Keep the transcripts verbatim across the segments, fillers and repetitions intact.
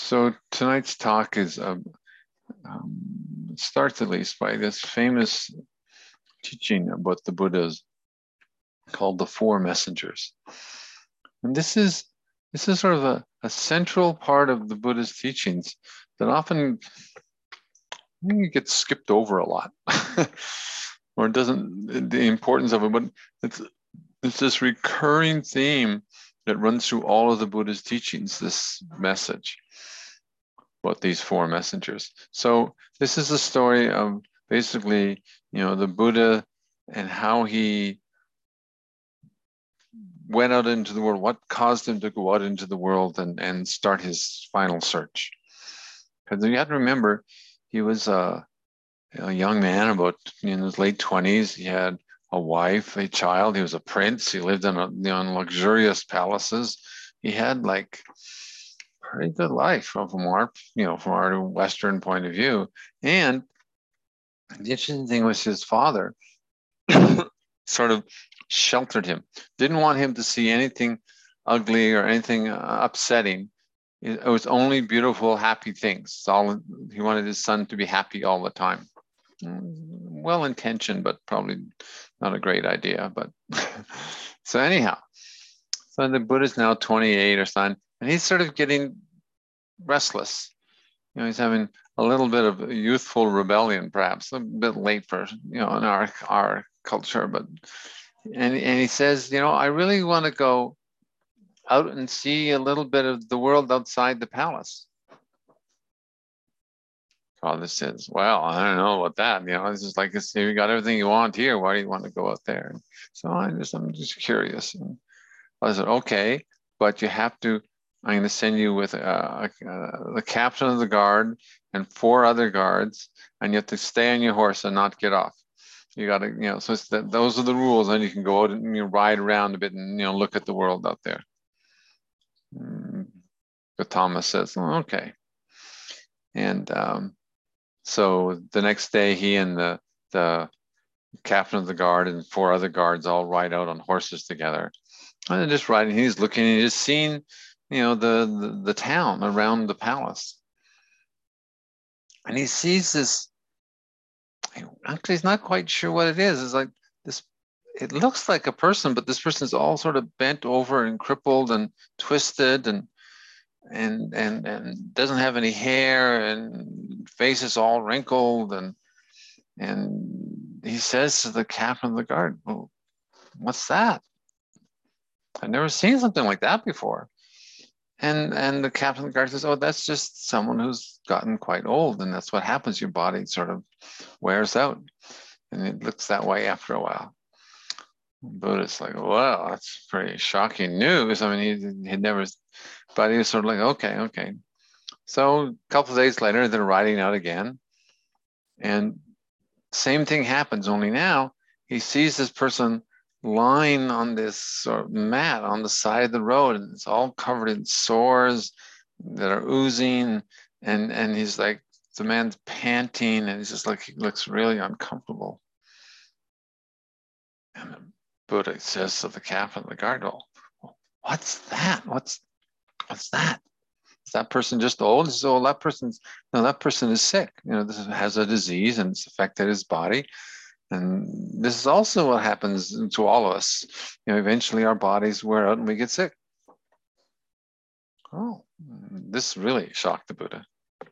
So tonight's talk is um, um, it starts at least by this famous teaching about the Buddhas called the Four Messengers, and this is this is sort of a, a central part of the Buddha's teachings that often gets skipped over a lot, or it doesn't the importance of it, but it's it's this recurring theme that runs through all of the Buddha's teachings. This message about these four messengers. So this is the story of basically, you know, the Buddha and how he went out into the world, what caused him to go out into the world and, and start his final search. Because you have to remember, he was a, a young man, about in his late twenties. He had a wife, a child. He was a prince. He lived in, a, you know, in luxurious palaces. He had like pretty good life from our, you know, from our Western point of view. And the interesting thing was his father sort of sheltered him, didn't want him to see anything ugly or anything uh, upsetting. It was only beautiful, happy things. It's all he wanted his son to be happy all the time. Well intentioned, but probably not a great idea. But so anyhow, so the Buddha's now twenty-eight or something, and he's sort of getting restless. You know, he's having a little bit of youthful rebellion, perhaps a bit late for, you know, in our our culture, but and and he says, you know, I really want to go out and see a little bit of the world outside the palace. Father says, well, I don't know about that. You know, it's just like, it's, you got everything you want here. Why do you want to go out there? And so I just, I'm just curious. And I said, okay, but you have to, I'm going to send you with uh, uh, the captain of the guard and four other guards, and you have to stay on your horse and not get off. You got to, you know, so it's that, those are the rules. And you can go out and, you know, ride around a bit and, you know, look at the world out there. Mm. But Thomas says, oh, okay. And um, so the next day, he and the, the captain of the guard and four other guards all ride out on horses together. And they're just riding. He's looking, and he's seeing, you know, the, the, the town around the palace. And he sees this, actually, he's not quite sure what it is. It's like this, it looks like a person, but this person is all sort of bent over and crippled and twisted and and and and doesn't have any hair, and face is all wrinkled, and and he says to the captain of the guard, well, what's that? I've never seen something like that before. And and the captain of the guard says, oh, that's just someone who's gotten quite old, and that's what happens. Your body sort of wears out, and it looks that way after a while. Buddha's like, wow, that's pretty shocking news. I mean, he had never, but he was sort of like, okay, okay. So a couple of days later, they're riding out again, and same thing happens. Only now he sees this person lying on this sort of mat on the side of the road, and it's all covered in sores that are oozing, and and he's like, the man's panting, and he's just like, he looks really uncomfortable. And the Buddha says to the captain of the guard, well, what's that? What's what's that? Is that person just old? He says, oh, that person's no, that person is sick. You know, this has a disease and it's affected his body. And this is also what happens to all of us. You know, eventually our bodies wear out and we get sick. Oh, this really shocked the Buddha.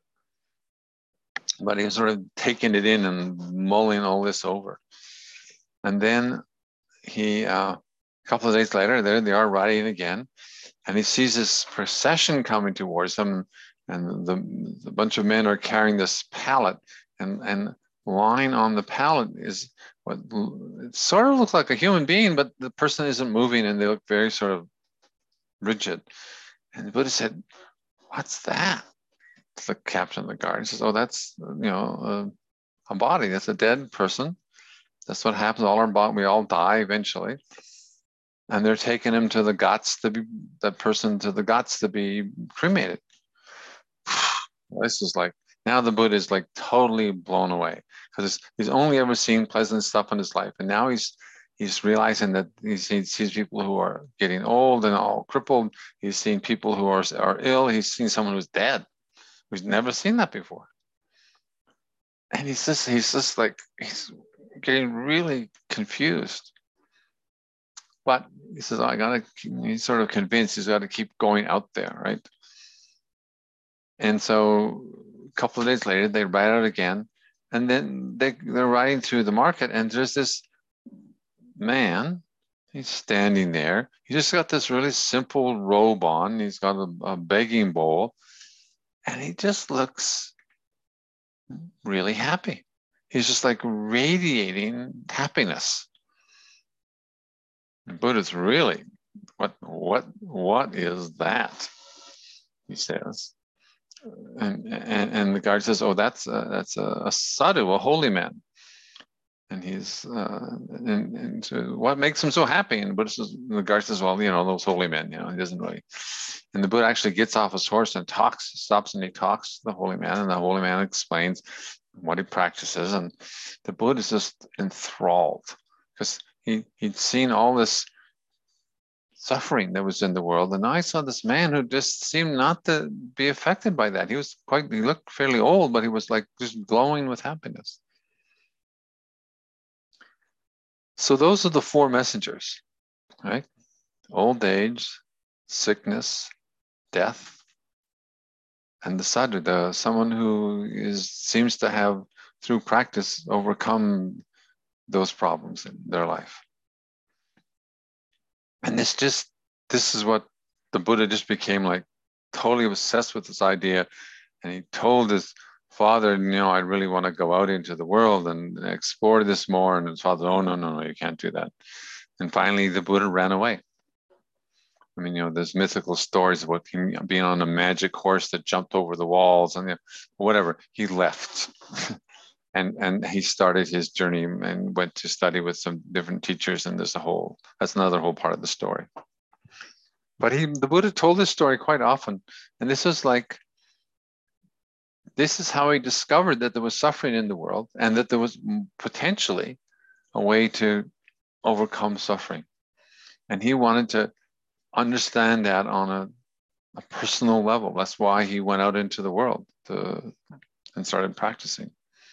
But he was sort of taking it in and mulling all this over. And then he, uh, a couple of days later, there they are riding again. And he sees this procession coming towards him. And the, the bunch of men are carrying this pallet. And, and lying on the pallet is what it sort of looks like a human being, but the person isn't moving and they look very sort of rigid. And the Buddha said, what's that? It's the captain of the guard. He says, oh, that's, you know, a, a body. That's a dead person. That's what happens. All our body, we all die eventually. And they're taking him to the ghats to be, that person to the ghats to be cremated. This is like, now the Buddha is like totally blown away because he's only ever seen pleasant stuff in his life. And now he's he's realizing that he sees people who are getting old and all crippled. He's seen people who are, are ill. He's seen someone who's dead. who's never seen that before. And he's just, he's just like, he's getting really confused. But he says, oh, I gotta, he's sort of convinced he's got to keep going out there, right? And so a couple of days later, they ride out again. And then they, they're riding through the market, and there's this man, he's standing there. He just got this really simple robe on. He's got a, a begging bowl, and he just looks really happy. He's just like radiating happiness. And Buddha's really, what, what, what is that? He says. And, and, and the guard says, oh, that's a, that's a, a sadhu, a holy man. And he's, uh, and, and so what makes him so happy? And the Buddha says, the guard says, well, you know, those holy men, you know, he doesn't really. And the Buddha actually gets off his horse and talks, stops and he talks to the holy man, and the holy man explains what he practices. And the Buddha is just enthralled because he, he'd seen all this suffering that was in the world. And I saw this man who just seemed not to be affected by that. He was quite, he looked fairly old, but he was like just glowing with happiness. So those are the four messengers, right? Old age, sickness, death, and the sadhu, the, someone who is seems to have, through practice, overcome those problems in their life. And this just, this is what the Buddha just became like totally obsessed with this idea. And he told his father, you know, I really want to go out into the world and explore this more. And his father, oh, no, no, no, you can't do that. And finally, the Buddha ran away. I mean, you know, there's mythical stories about him being on a magic horse that jumped over the walls and you know, whatever. He left. and and he started his journey and went to study with some different teachers. And there's a whole, that's another whole part of the story. But he, the Buddha told this story quite often. And this was like, this is how he discovered that there was suffering in the world and that there was potentially a way to overcome suffering. And he wanted to understand that on a, a personal level. That's why he went out into the world to, and started practicing.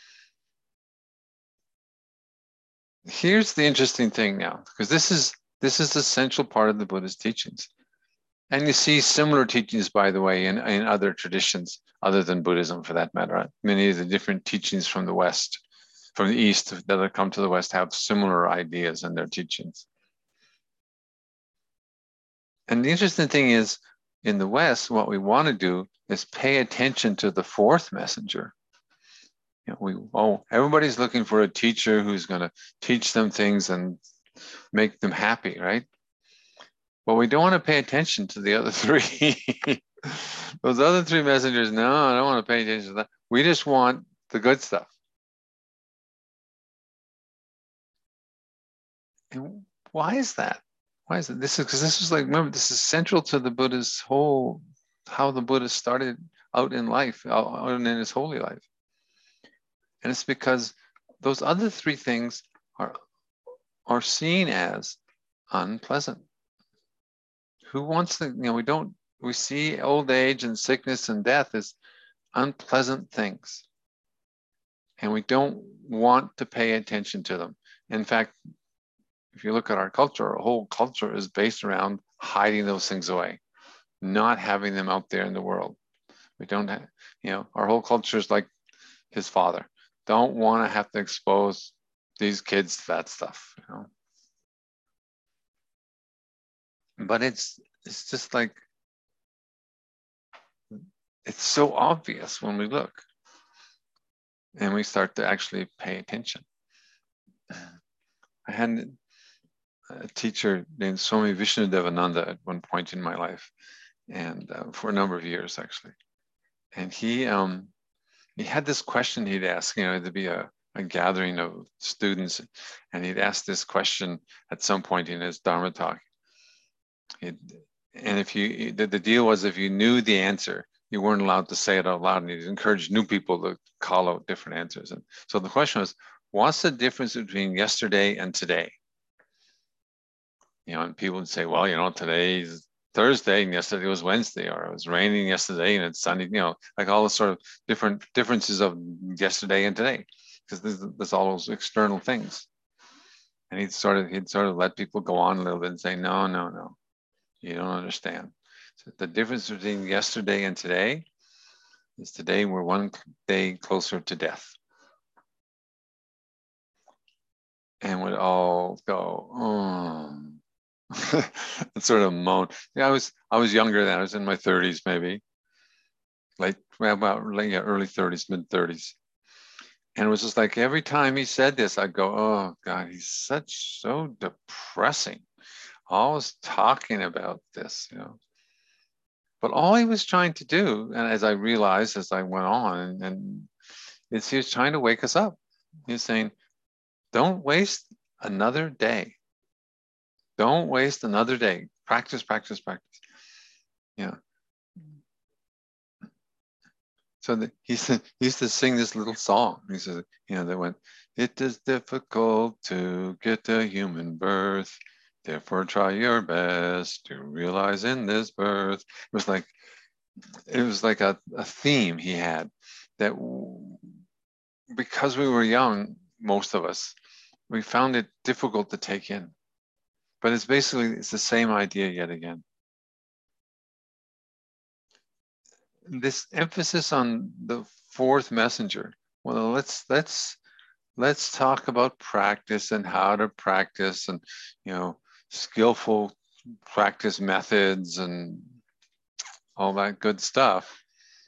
Here's the interesting thing now, because this is this is the central part of the Buddha's teachings. And you see similar teachings, by the way, in, in other traditions, other than Buddhism for that matter. Many of the different teachings from the West, from the East that have come to the West have similar ideas in their teachings. And the interesting thing is, in the West, what we want to do is pay attention to the fourth messenger. You know, we, oh, everybody's looking for a teacher who's going to teach them things and make them happy, right? But we don't want to pay attention to the other three. Those other three messengers, no, I don't want to pay attention to that. We just want the good stuff. And why is that? Why is it? This is because this is like, remember, this is central to the Buddha's whole, how the Buddha started out in life, out in his holy life. And it's because those other three things are, are seen as unpleasant. Who wants to, you know, we don't, we see old age and sickness and death as unpleasant things. And we don't want to pay attention to them. In fact, if you look at our culture, our whole culture is based around hiding those things away, not having them out there in the world. We don't have, you know, our whole culture is like his father. Don't want to have to expose these kids to that stuff, you know. But it's it's just like, it's so obvious when we look and we start to actually pay attention. I had a teacher named Swami Vishnudevananda at one point in my life, and uh, for a number of years actually. And he um, he had this question he'd ask, you know, there'd be a, a gathering of students, and he'd ask this question at some point in his Dharma talk. He'd, and if you, the, the deal was if you knew the answer, you weren't allowed to say it out loud, and he'd encourage new people to call out different answers. And so the question was, what's the difference between yesterday and today? You know, and people would say, well, you know, today's Thursday and yesterday was Wednesday, or it was raining yesterday and it's sunny, you know, like all the sort of different differences of yesterday and today, because there's, there's all those external things. And he'd sort of he'd sort of let people go on a little bit and say, no, no, no, you don't understand. So the difference between yesterday and today is today we're one day closer to death. And would all go, oh, and sort of moan. Yeah, I was I was younger then. I was in my thirties, maybe, late, well, about late, yeah, early thirties, mid thirties. And it was just like every time he said this, I'd go, oh God, he's such so depressing. Always talking about this, you know. But all he was trying to do, and as I realized as I went on, and, and is he was trying to wake us up. He's saying, don't waste another day. Don't waste another day. Practice, practice, practice. Yeah. So the, he, said, he used to sing this little song. He said, you know, they went, it is difficult to get a human birth. Therefore, try your best to realize in this birth. It was like, it was like a, a theme he had that because we were young, most of us, we found it difficult to take in. But it's basically, it's the same idea yet again. This emphasis on the fourth messenger. Well, let's let's let's talk about practice and how to practice, and you know, skillful practice methods and all that good stuff.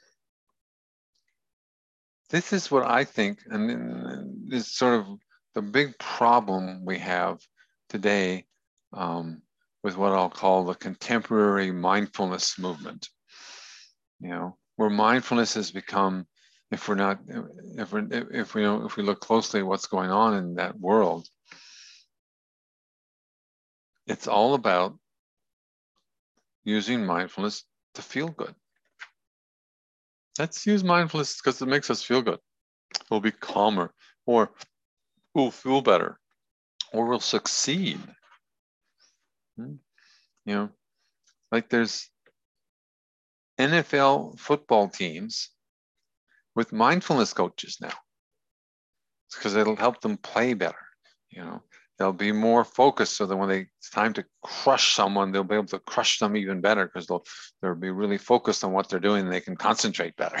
This is what I think, and this is sort of the big problem we have today um, with what I'll call the contemporary mindfulness movement. You know, where mindfulness has become, if we're not, if we if we don't, if we look closely at what's going on in that world, it's all about using mindfulness to feel good. Let's use mindfulness because it makes us feel good. We'll be calmer, or we'll feel better, or we'll succeed. You know, like there's N F L football teams with mindfulness coaches now. It's because it'll help them play better. You know, they'll be more focused so that when they, it's time to crush someone, they'll be able to crush them even better because they'll they'll be really focused on what they're doing and they can concentrate better.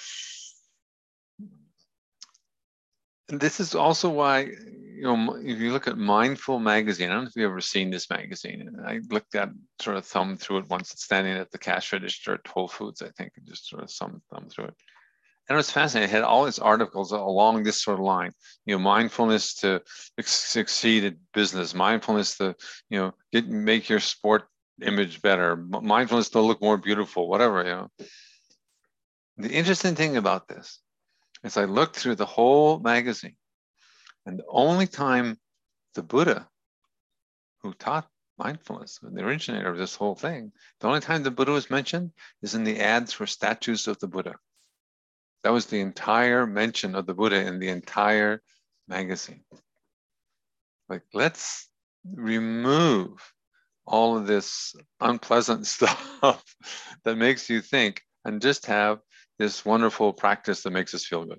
And this is also why, you know, if you look at Mindful Magazine, I don't know if you've ever seen this magazine. I looked at, sort of thumbed through it once, standing at the cash register at Whole Foods, I think, and just sort of thumbed through it. And it was fascinating. It had all its articles along this sort of line, you know, mindfulness to succeed at business, mindfulness to, you know, get, make your sport image better, mindfulness to look more beautiful, whatever, you know. The interesting thing about this is I looked through the whole magazine, and the only time the Buddha, who taught mindfulness, the originator of this whole thing, the only time the Buddha was mentioned is in the ads for statues of the Buddha. That was the entire mention of the Buddha in the entire magazine. Like, let's remove all of this unpleasant stuff that makes you think and just have this wonderful practice that makes us feel good.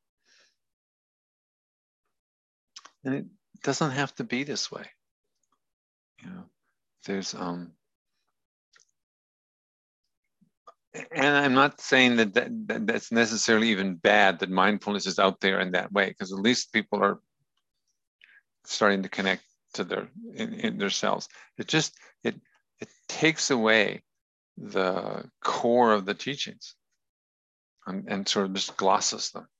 And it doesn't have to be this way. You know, there's, um, and I'm not saying that, that, that that's necessarily even bad that mindfulness is out there in that way, because at least people are starting to connect to their in, in their selves. It just it it takes away the core of the teachings and, and sort of just glosses them.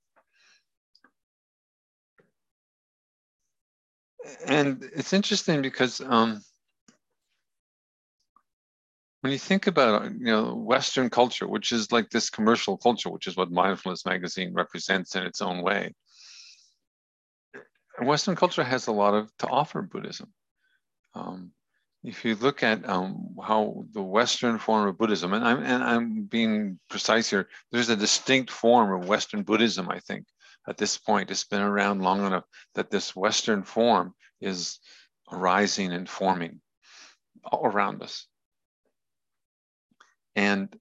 And it's interesting because um, when you think about, you know, Western culture, which is like this commercial culture, which is what Mindfulness Magazine represents in its own way, Western culture has a lot of to offer Buddhism. Um, if you look at um, how the Western form of Buddhism, and I'm and I'm being precise here, there's a distinct form of Western Buddhism, I think, at this point. It's been around long enough that this Western form is arising and forming all around us. And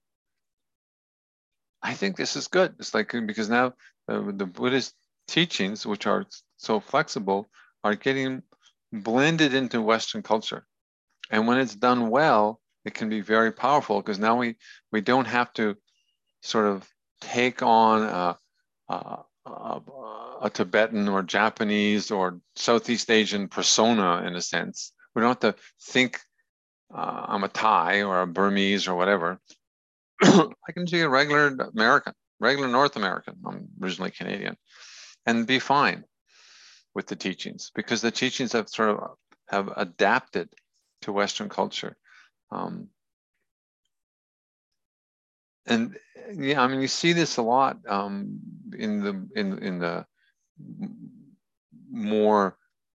I think this is good. It's like, because now uh, the Buddhist teachings, which are so flexible, are getting blended into Western culture. And when it's done well, it can be very powerful, because now we, we don't have to sort of take on a, a, a, a Tibetan or Japanese or Southeast Asian persona, in a sense. We don't have to think uh, I'm a Thai or a Burmese or whatever. I can be a regular American, regular North American. I'm originally Canadian, and be fine with the teachings, because the teachings have sort of have adapted to Western culture. Um, and yeah, I mean, you see this a lot um, in the in in the more,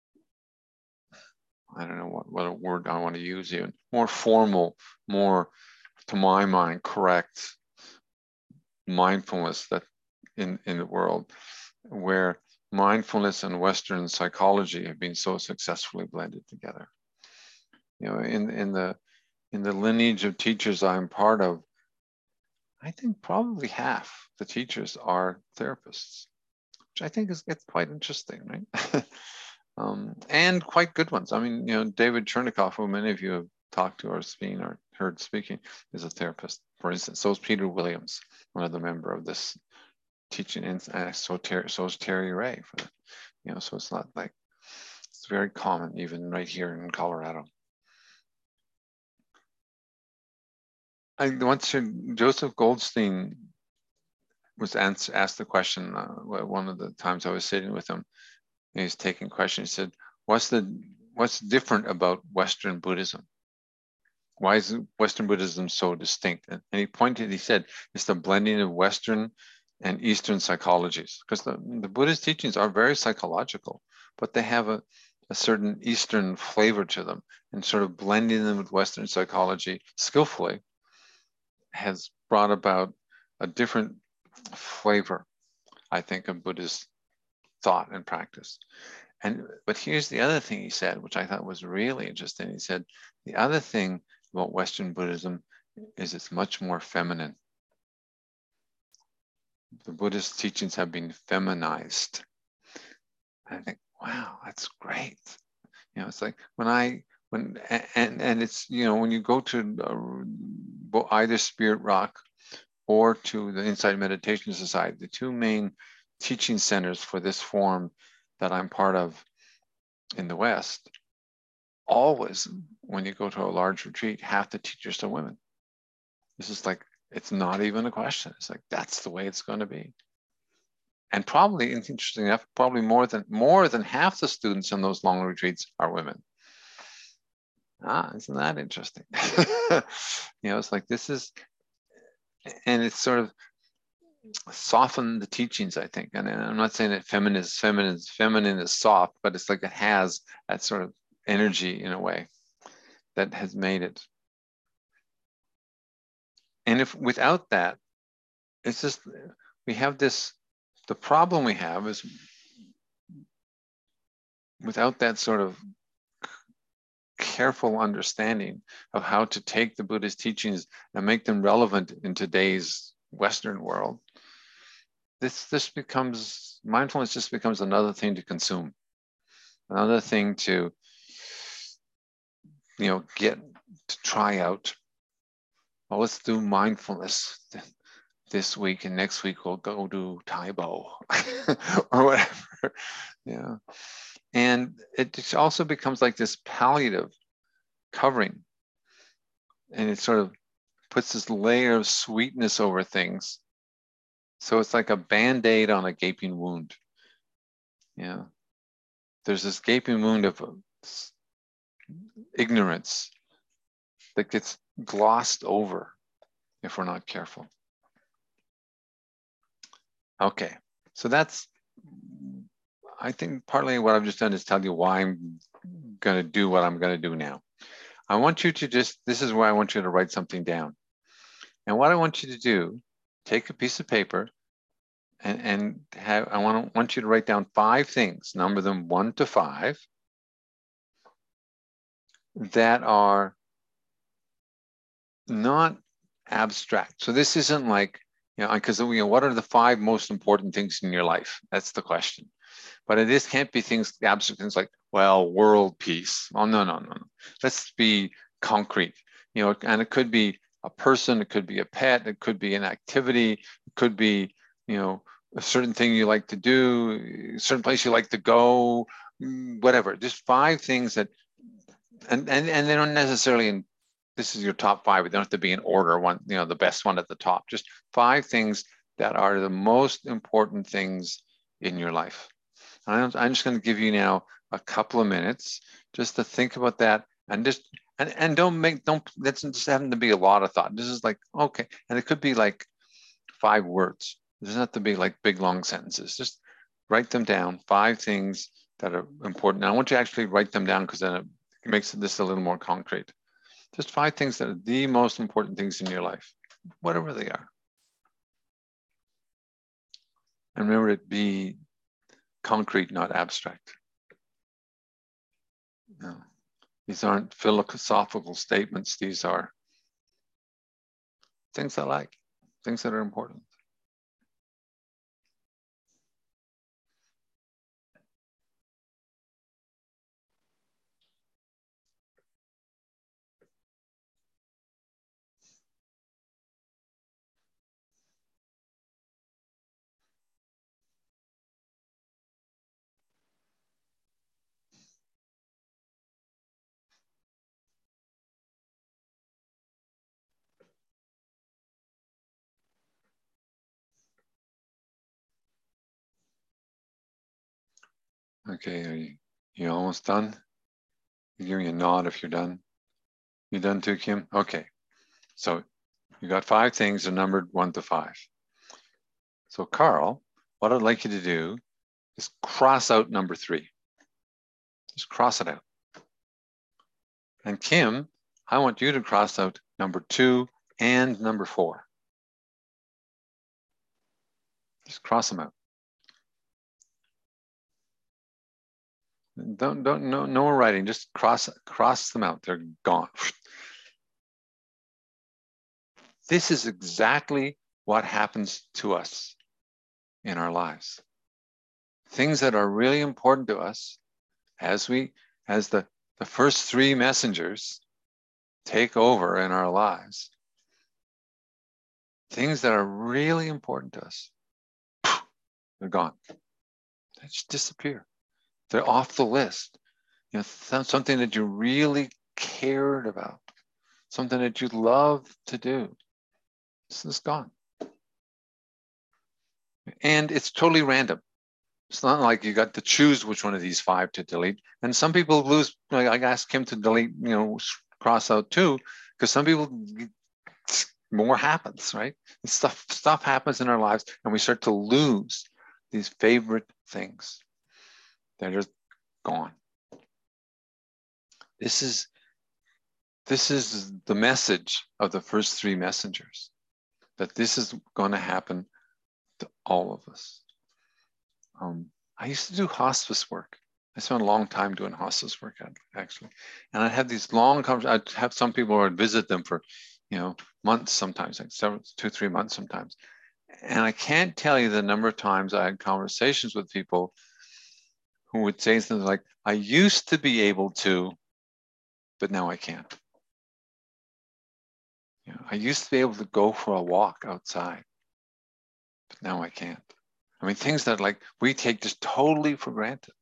I don't know what, what a word I want to use even, more formal, more, to my mind, correct mindfulness that in, in the world, where mindfulness and Western psychology have been so successfully blended together. You know, in, in the in the lineage of teachers I'm part of, I think probably half the teachers are therapists, which I think is it's quite interesting, right? um, and quite good ones. I mean, you know, David Chernikoff, who many of you have talked to or seen or heard speaking, is a therapist, for instance. So is Peter Williams, one of the member of this teaching, and uh, so, Ter so is Terry Ray. For the, you know, so it's not like, it's very common even right here in Colorado. I once heard Joseph Goldstein was asked, asked the question uh, one of the times I was sitting with him. He was taking questions. He said, "What's the what's different about Western Buddhism? Why is Western Buddhism so distinct?" And, and he pointed. He said, "It's the blending of Western and Eastern psychologies, because the, the Buddhist teachings are very psychological, but they have a, a certain Eastern flavor to them, and sort of blending them with Western psychology skillfully has brought about a different flavor, I think, of Buddhist thought and practice." And but here's the other thing he said, which I thought was really interesting. He said, the other thing about Western Buddhism is it's much more feminine. The Buddhist teachings have been feminized. And I think, wow, that's great. You know, it's like when I when and and it's, you know, when you go to uh, either Spirit Rock or to the Insight Meditation Society, the two main teaching centers for this form that I'm part of in the West, always, when you go to a large retreat, half the teachers are women. This is like, it's not even a question. It's like, that's the way it's going to be. And probably, interesting enough, probably more than more than half the students in those long retreats are women. Ah, isn't that interesting? You know, it's like, this is, and it's sort of soften the teachings, I think. And I'm not saying that feminine is feminine, feminine is soft, but it's like it has that sort of energy in a way that has made it. And if without that, it's just, we have this, the problem we have is without that sort of careful understanding of how to take the Buddhist teachings and make them relevant in today's Western world, this this becomes, mindfulness just becomes another thing to consume, another thing to, you know, get to try out. Well, let's do mindfulness this week, and next week we'll go do Taibo or whatever. Yeah. And it also becomes like this palliative covering, and it sort of puts this layer of sweetness over things. So it's like a Band-Aid on a gaping wound. Yeah. There's this gaping wound of ignorance that gets glossed over if we're not careful. Okay, so that's, I think partly what I've just done is tell you why I'm going to do what I'm going to do now. I want you to just, this is where I want you to write something down. And what I want you to do, take a piece of paper and, and have, I want, want you to write down five things, number them one to five, that are not abstract. So this isn't like, you know, because you know, what are the five most important things in your life? That's the question. But it is can't be things abstract things like, well, world peace. Oh no, no, no, no. Let's be concrete. You know, and it could be a person, it could be a pet, it could be an activity, it could be, you know, a certain thing you like to do, a certain place you like to go, whatever. Just five things that, and and and they don't necessarily in, this is your top five. They don't have to be in order. One, you know, the best one at the top. Just five things that are the most important things in your life. I'm, I'm just going to give you now a couple of minutes just to think about that, and just and, and don't make don't that's just having to be a lot of thought. This is like, okay, and it could be like five words. It doesn't have to be like big long sentences. Just write them down. Five things that are important. And I want you to actually write them down because then it makes this a little more concrete. Just five things that are the most important things in your life, whatever they are. And remember, to be concrete, not abstract. No. These aren't philosophical statements. These are things I like, things that are important. Okay, are you, you almost done? You give me a nod if you're done. You done too, Kim? Okay. So you got five things, they're numbered one to five. So Carl, what I'd like you to do is cross out number three. Just cross it out. And Kim, I want you to cross out number two and number four. Just cross them out. Don't, don't, no, no more writing, just cross, cross them out. They're gone. This is exactly what happens to us in our lives. Things that are really important to us, as we, as the, the first three messengers take over in our lives, things that are really important to us, they're gone. They just disappear. They're off the list. You know, something that you really cared about, something that you love to do, this is gone. And it's totally random. It's not like you got to choose which one of these five to delete. And some people lose, like I asked him to delete, you know, cross out two, because some people, more happens, right? And stuff, stuff happens in our lives and we start to lose these favorite things. They're just gone. This is, this is the message of the first three messengers, that this is going to happen to all of us. Um, I used to do hospice work. I spent a long time doing hospice work, actually. And I'd have these long conversations. I'd have some people who I'd visit them for, you know, months sometimes, like several, two, three months sometimes. And I can't tell you the number of times I had conversations with people who would say things like, I used to be able to, but now I can't. You know, I used to be able to go for a walk outside, but now I can't. I mean, things that like we take just totally for granted.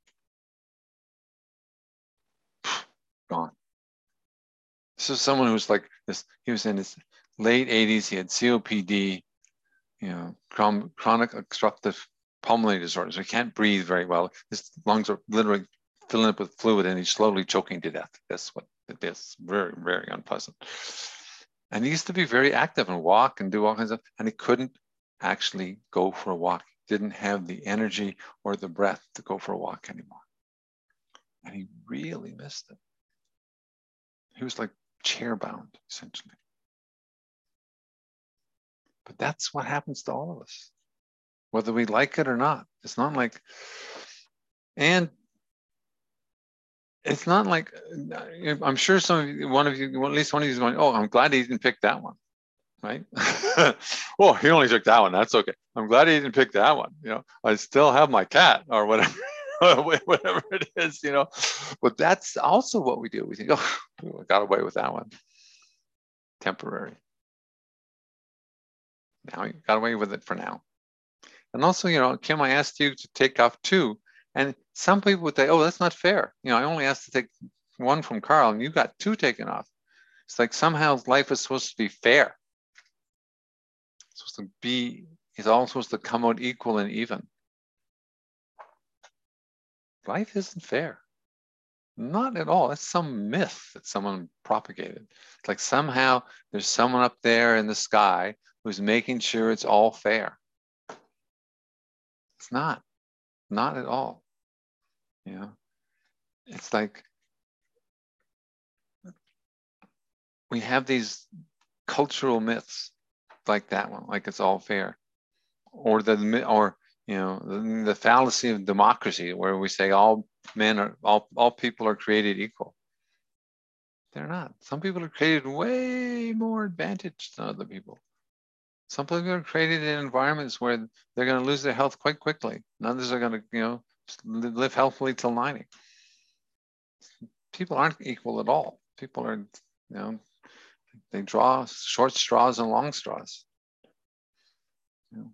Gone. This is someone who was like this, he was in his late eighties, he had C O P D, you know, chronic obstructive pulmonary disorder. So he can't breathe very well. His lungs are literally filling up with fluid and he's slowly choking to death. That's what it is. Very, very unpleasant. And he used to be very active and walk and do all kinds of, and he couldn't actually go for a walk. He didn't have the energy or the breath to go for a walk anymore. And he really missed it. He was like chair bound, essentially. But that's what happens to all of us, whether we like it or not. It's not like, and it's not like, I'm sure some of you, one of you, at least one of you is going, oh, I'm glad he didn't pick that one. right? Well, he only took that one. That's okay. I'm glad he didn't pick that one. You know, I still have my cat or whatever, whatever it is, you know. But that's also what we do. We think, oh, I got away with that one. Temporary. Now you got away with it for now. And also, you know, Kim, I asked you to take off two. And some people would say, oh, that's not fair. You know, I only asked to take one from Carl and you got two taken off. It's like somehow life is supposed to be fair. It's supposed to be, it's all supposed to come out equal and even. Life isn't fair. Not at all. That's some myth that someone propagated. It's like somehow there's someone up there in the sky who's making sure it's all fair. It's not. Not at all. You know, it's like we have these cultural myths like that one, like it's all fair, or the or you know the, the fallacy of democracy, where we say all men are all all people are created equal. They're not. Some people are created way more advantaged than other people. Some people are created in environments where they're going to lose their health quite quickly, and others are going to you know live healthily till ninety. People aren't equal at all. People are, you know, they draw short straws and long straws. You know.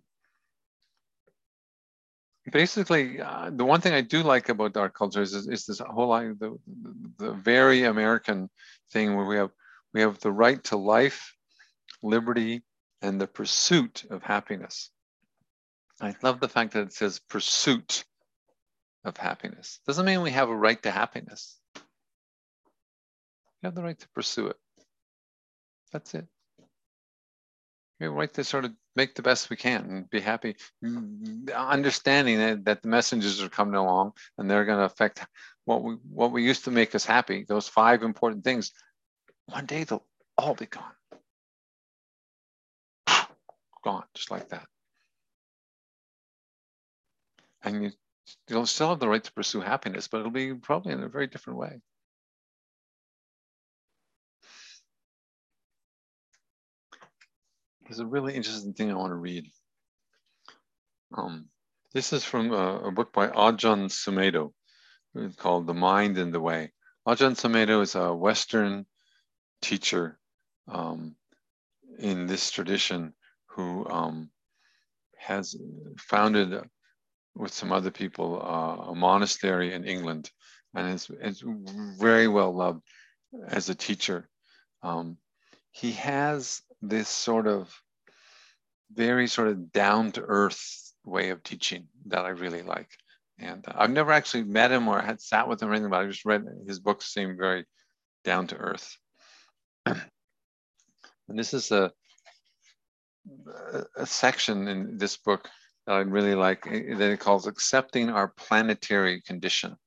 Basically, uh, the one thing I do like about our culture is, is, is this whole the, the, the very American thing where we have we have the right to life, liberty, and the pursuit of happiness. I love the fact that it says pursuit of happiness. Doesn't mean we have a right to happiness. You have the right to pursue it. That's it. You have the right to sort of make the best we can and be happy, understanding that, that the messengers are coming along and they're going to affect what we what we used to make us happy. Those five important things. One day they'll all be gone. Gone, just like that. And you, you'll still have the right to pursue happiness, but it'll be probably in a very different way. There's a really interesting thing I want to read. Um, this is from a, a book by Ajahn Sumedho called The Mind and the Way. Ajahn Sumedho is a Western teacher um, in this tradition who um, has founded uh, with some other people uh, a monastery in England, and is, is very well loved as a teacher. Um, he has this sort of very sort of down-to-earth way of teaching that I really like. And uh, I've never actually met him or had sat with him or anything, but I just read his books seem very down-to-earth. And this is a, a section in this book that I really like that it calls Accepting Our Planetary Condition.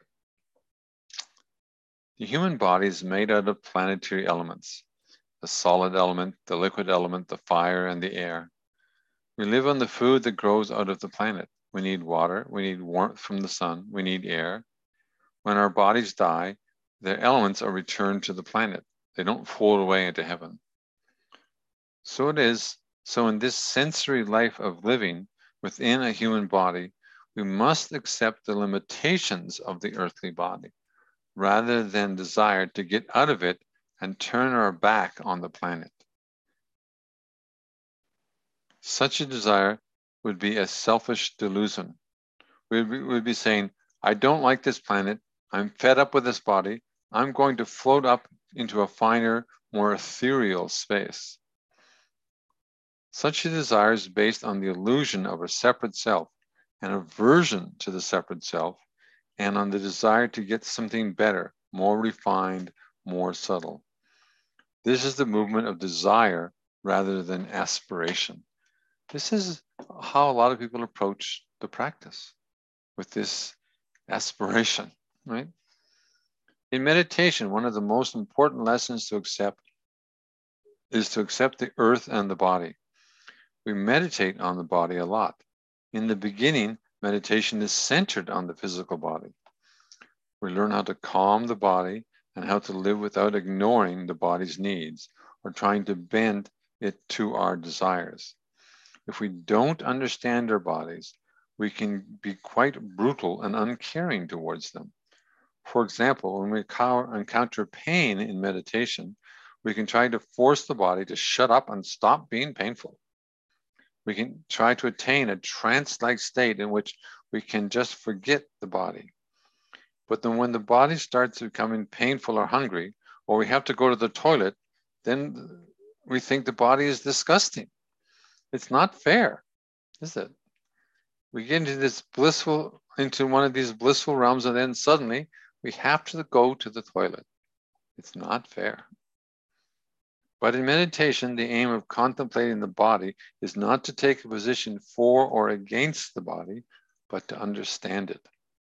The human body is made out of planetary elements, the solid element, the liquid element, the fire, and the air. We live on the food that grows out of the planet. We need water, we need warmth from the sun, we need air. When our bodies die, their elements are returned to the planet. They don't float away into heaven. So it is, so in this sensory life of living within a human body, we must accept the limitations of the earthly body, rather than desire to get out of it and turn our back on the planet. Such a desire would be a selfish delusion. We would be saying, I don't like this planet, I'm fed up with this body, I'm going to float up into a finer, more ethereal space. Such a desire is based on the illusion of a separate self, an aversion to the separate self, and on the desire to get something better, more refined, more subtle. This is the movement of desire rather than aspiration. This is how a lot of people approach the practice, with this aspiration, right? In meditation, one of the most important lessons to accept is to accept the earth and the body. We meditate on the body a lot. In the beginning, meditation is centered on the physical body. We learn how to calm the body and how to live without ignoring the body's needs or trying to bend it to our desires. If we don't understand our bodies, we can be quite brutal and uncaring towards them. For example, when we encounter pain in meditation, we can try to force the body to shut up and stop being painful. We can try to attain a trance-like state in which we can just forget the body. But then when the body starts becoming painful or hungry, or we have to go to the toilet, then we think the body is disgusting. It's not fair, is it? We get into this blissful, into one of these blissful realms, and then suddenly we have to go to the toilet. It's not fair. But in meditation, the aim of contemplating the body is not to take a position for or against the body, but to understand it.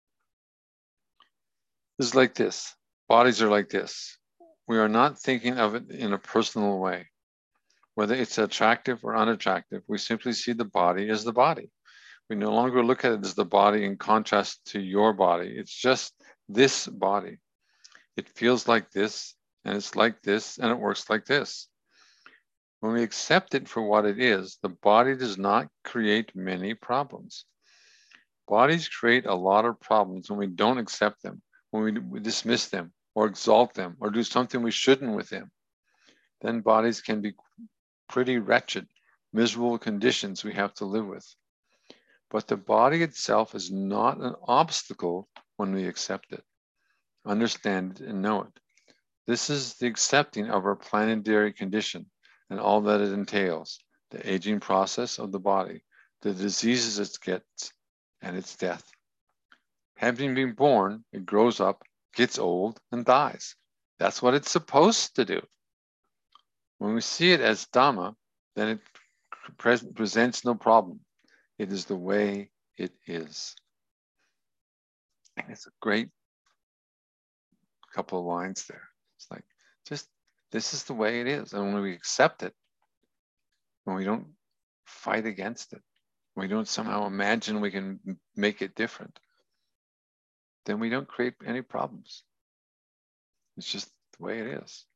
It's like this. Bodies are like this. We are not thinking of it in a personal way. Whether it's attractive or unattractive, we simply see the body as the body. We no longer look at it as the body in contrast to your body. It's just this body. It feels like this, and it's like this, and it works like this. When we accept it for what it is, the body does not create many problems. Bodies create a lot of problems when we don't accept them, when we, we dismiss them, or exalt them, or do something we shouldn't with them. Then bodies can be pretty wretched, miserable conditions we have to live with. But the body itself is not an obstacle when we accept it, understand it, and know it. This is the accepting of our planetary condition and all that it entails, the aging process of the body, the diseases it gets, and its death. Having been born, it grows up, gets old, and dies. That's what it's supposed to do. When we see it as Dhamma, then it pre presents no problem. It is the way it is. And it's a great couple of lines there. It's like, just, this is the way it is. And when we accept it, when we don't fight against it, when we don't somehow imagine we can make it different, then we don't create any problems. It's just the way it is.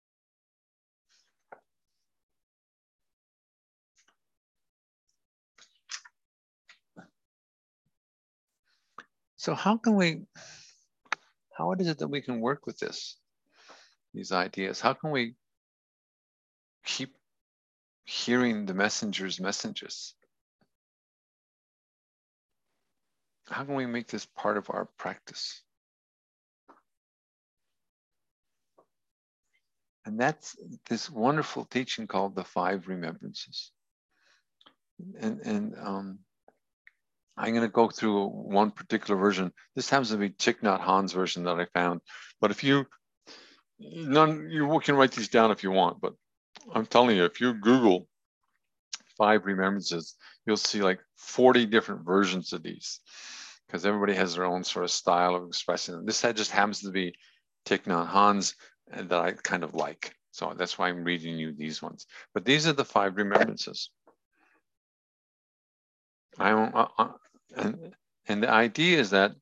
So how can we, how is it that we can work with this, these ideas? How can we keep hearing the messenger's messages? How can we make this part of our practice? And that's this wonderful teaching called the Five Remembrances. And, and um, I'm going to go through one particular version. This happens to be Thich Nhat Hanh's version that I found. But if you, none, you can write these down if you want. But I'm telling you, if you Google Five Remembrances, you'll see like forty different versions of these, because everybody has their own sort of style of expressing it. This just happens to be Thich Nhat Hanh's that I kind of like. So that's why I'm reading you these ones. But these are the five remembrances. I uh, uh, and, and the idea is that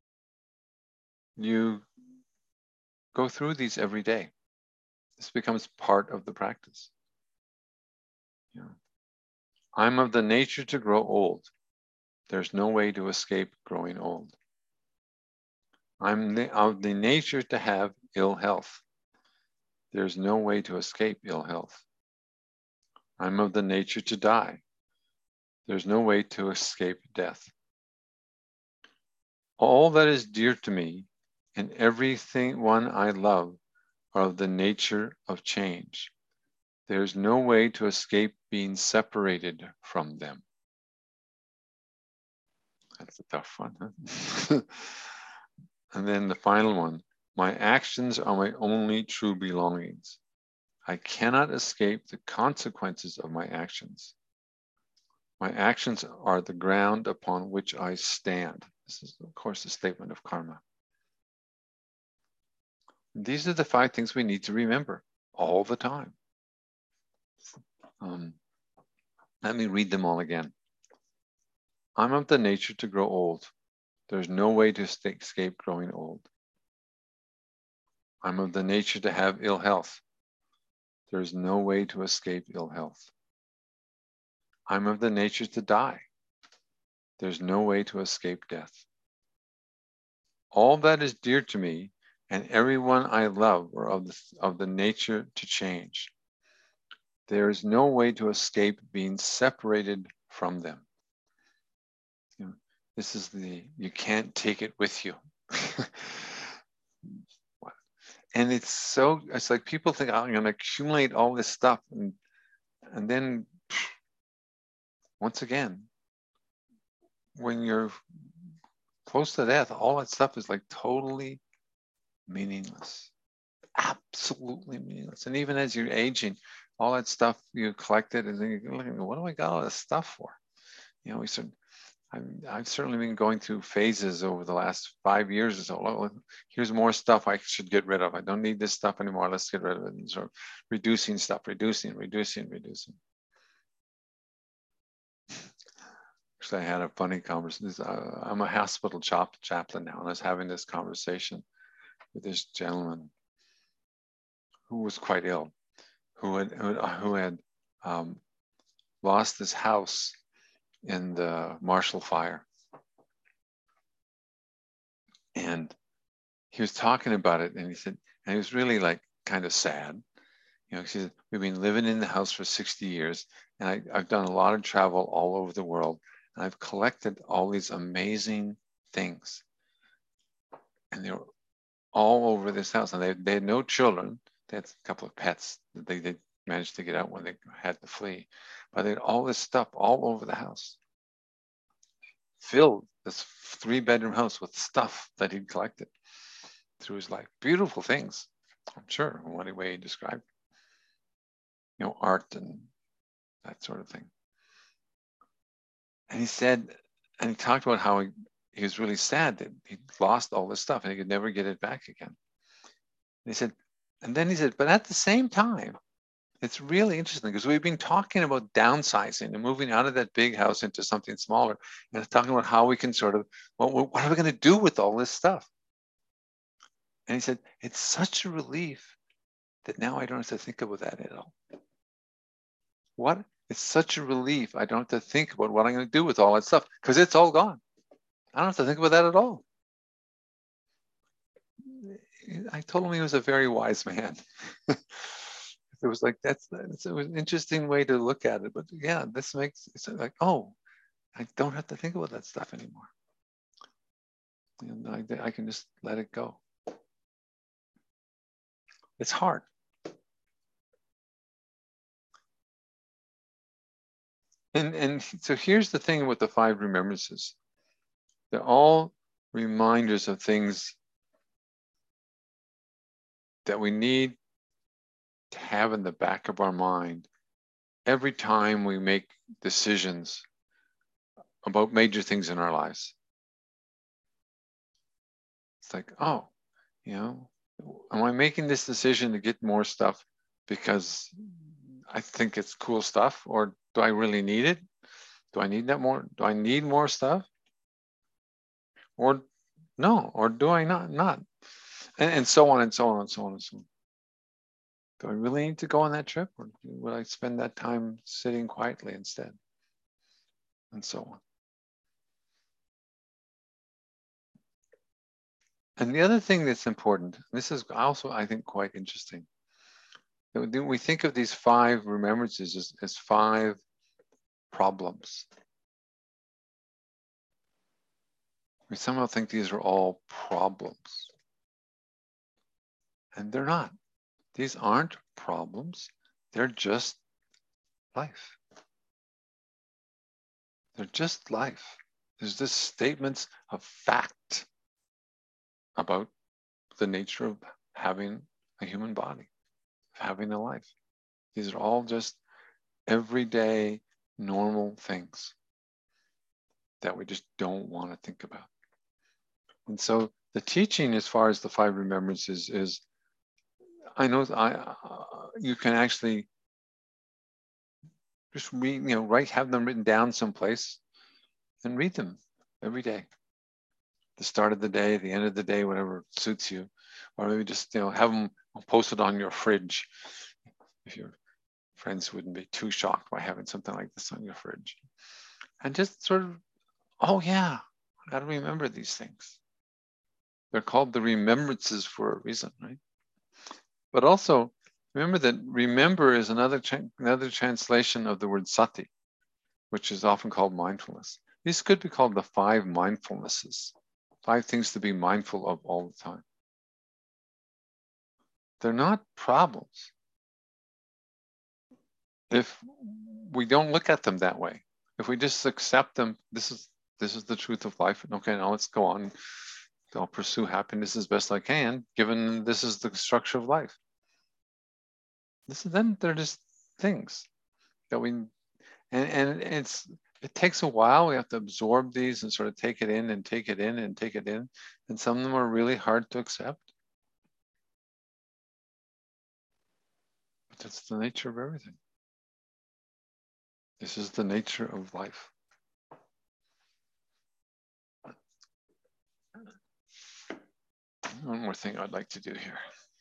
you go through these every day. This becomes part of the practice. Yeah. I'm of the nature to grow old. There's no way to escape growing old. I'm the, of the nature to have ill health. There's no way to escape ill health. I'm of the nature to die. There's no way to escape death. All that is dear to me and everything one I love are of the nature of change. There's no way to escape being separated from them. That's a tough one, huh? And then the final one, my actions are my only true belongings. I cannot escape the consequences of my actions. My actions are the ground upon which I stand. This is, of course, a statement of karma. These are the five things we need to remember all the time. Um, let me read them all again. I'm of the nature to grow old. There's no way to escape growing old. I'm of the nature to have ill health. There is no way to escape ill health. I'm of the nature to die. There's no way to escape death. All that is dear to me and everyone I love are of the, of the nature to change. There is no way to escape being separated from them. You know, this is the, you can't take it with you. And it's so, it's like people think, oh, I'm going to accumulate all this stuff. And, and then, once again, when you're close to death, all that stuff is like totally meaningless. Absolutely meaningless. And even as you're aging, all that stuff you collected, and then you're looking, what do I got all this stuff for? You know, we sort I'm, I've certainly been going through phases over the last five years or so. Oh, here's more stuff I should get rid of. I don't need this stuff anymore. Let's get rid of it. And sort of reducing stuff, reducing, reducing, reducing. Actually, I had a funny conversation. Uh, I'm a hospital chap chaplain now, and I was having this conversation with this gentleman who was quite ill, who had who, who had um, lost his house in the Marshall Fire. And he was talking about it, and he said, and he was really like kind of sad. You know, he said, we've been living in the house for sixty years, and I, I've done a lot of travel all over the world, and I've collected all these amazing things. And they were all over this house, and they, they had no children. They had a couple of pets that they did manage to get out when they had to flee. But they had all this stuff all over the house, filled this three bedroom house with stuff that he'd collected through his life. Beautiful things, I'm sure, in one way he described. You know, art and that sort of thing. And he said, and he talked about how he, he was really sad that he'd lost all this stuff and he could never get it back again. And he said, and then he said, but at the same time, it's really interesting because we've been talking about downsizing and moving out of that big house into something smaller, and talking about how we can sort of, well, what are we going to do with all this stuff? And he said, it's such a relief that now I don't have to think about that at all. What? It's such a relief. I don't have to think about what I'm going to do with all that stuff because it's all gone. I don't have to think about that at all. I told him he was a very wise man. It was like, that's, that's it was an interesting way to look at it. But yeah, this makes it's like, oh, I don't have to think about that stuff anymore. And I, I can just let it go. It's hard. And, and so here's the thing with the five remembrances. They're all reminders of things that we need to have in the back of our mind every time we make decisions about major things in our lives. It's like, oh, you know, am I making this decision to get more stuff because I think it's cool stuff, or do I really need it? Do I need that more? Do I need more stuff? Or no, or do I not? Not, and, and so on and so on and so on and so on. Do I really need to go on that trip, or would I spend that time sitting quietly instead? And so on. And the other thing that's important, this is also, I think, quite interesting. We think of these five remembrances as, as five problems. We somehow think these are all problems. And they're not. These aren't problems. They're just life. They're just life. There's just statements of fact about the nature of having a human body, having a life. These are all just everyday, normal things that we just don't want to think about. And so the teaching, as far as the five remembrances, is, I know I uh, you can actually just read, you know, write, have them written down someplace, and read them every day. The start of the day, the end of the day, whatever suits you, or maybe just, you know, have them posted on your fridge. if your friends wouldn't be too shocked by having something like this on your fridge. And just sort of, oh yeah, I got to remember these things. They're called the remembrances for a reason, right? But also, remember that remember is another, tra- another translation of the word sati, which is often called mindfulness. These could be called the five mindfulnesses, five things to be mindful of all the time. They're not problems if we don't look at them that way. If we just accept them, this is this is the truth of life. Okay, now let's go on. I'll pursue happiness as best I can, given this is the structure of life. This is, then they're just things that we, and, and it's it takes a while. We have to absorb these and sort of take it in and take it in and take it in. And some of them are really hard to accept. But that's the nature of everything. This is the nature of life. One more thing I'd like to do here.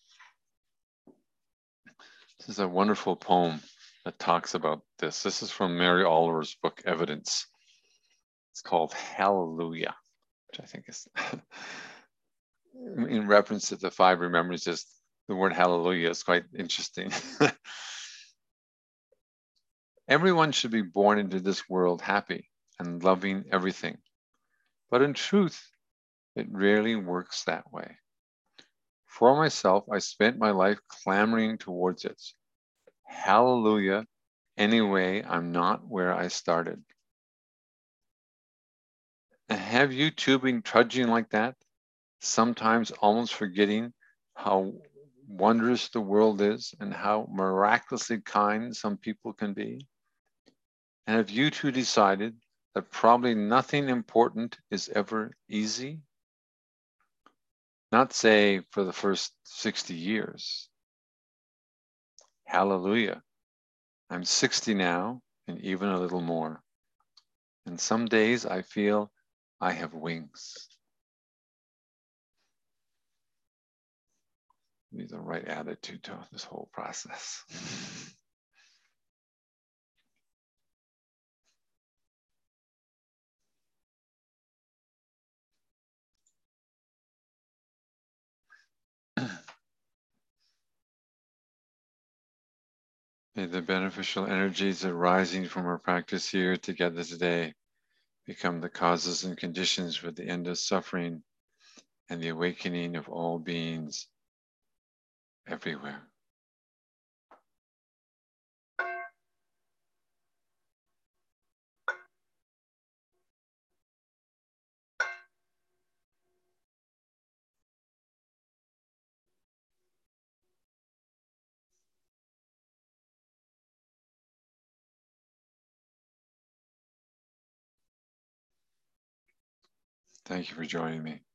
This is a wonderful poem that talks about this. This is from Mary Oliver's book, Evidence. It's called Hallelujah, which I think is, in reference to the five remembrances, the word hallelujah is quite interesting. Everyone should be born into this world happy and loving everything. But in truth, it rarely works that way. For myself, I spent my life clamoring towards it. Hallelujah. Anyway, I'm not where I started. And have you too been trudging like that? Sometimes almost forgetting how wondrous the world is and how miraculously kind some people can be? And have you too decided that probably nothing important is ever easy? Not say for the first sixty years. Hallelujah. I'm sixty now and even a little more. And some days I feel I have wings. Need the right attitude to this whole process. May the beneficial energies arising from our practice here together today become the causes and conditions for the end of suffering and the awakening of all beings everywhere. Thank you for joining me.